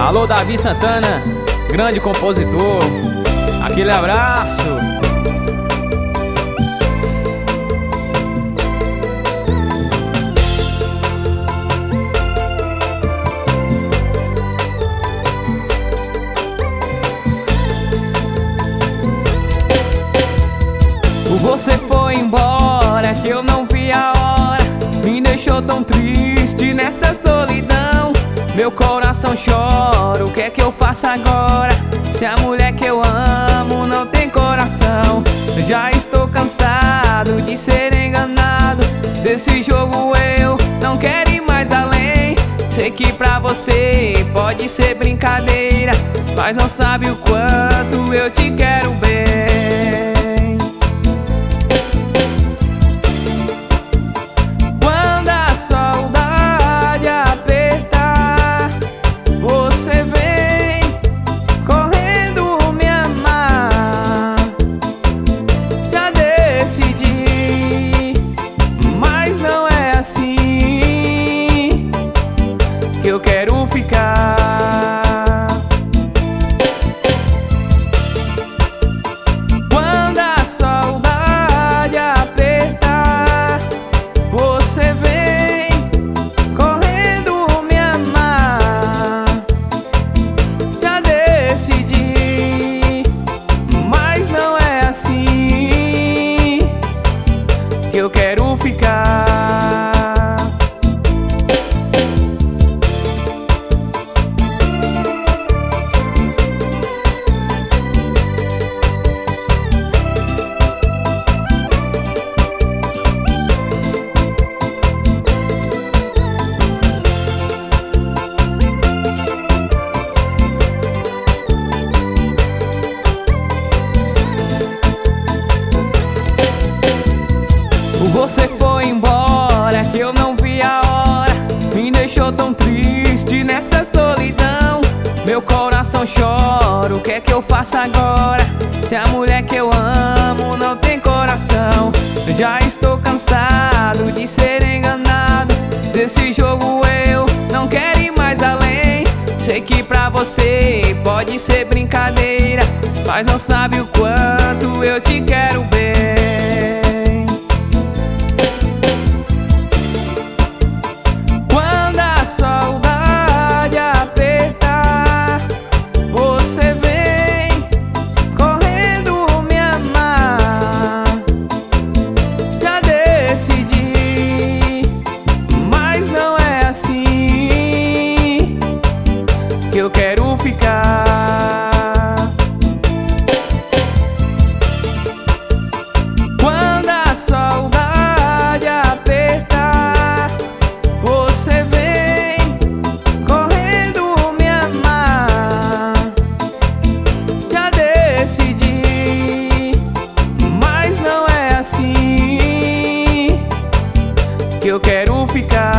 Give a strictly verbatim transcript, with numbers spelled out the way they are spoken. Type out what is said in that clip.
Alô, Davi Santana, grande compositor. Aquele abraço. Você foi embora, que eu não vi a hora. Me deixou tão triste nessa solidão. Meu coração chora, o que é que eu faço agora? Se a mulher que eu amo não tem coração. Já estou cansado de ser enganado. Desse jogo eu não quero ir mais além. Sei que pra você pode ser brincadeira, mas não sabe o quanto eu te quero bem. Eu quero ficar. Quando a saudade apertar, você vem correndo me amar. Já decidi, mas não é assim que eu quero ficar. Você foi embora, que eu não vi a hora. Me deixou tão triste nessa solidão. Meu coração chora, o que é que eu faço agora? Se a mulher que eu amo não tem coração. Já estou cansado de ser enganado. Desse jogo eu não quero ir mais além. Sei que pra você pode ser brincadeira, mas não sabe o quanto eu te quero bem. Eu quero ficar. Quando a saudade apertar, você vem correndo me amar. Já decidi, mas não é assim que eu quero ficar.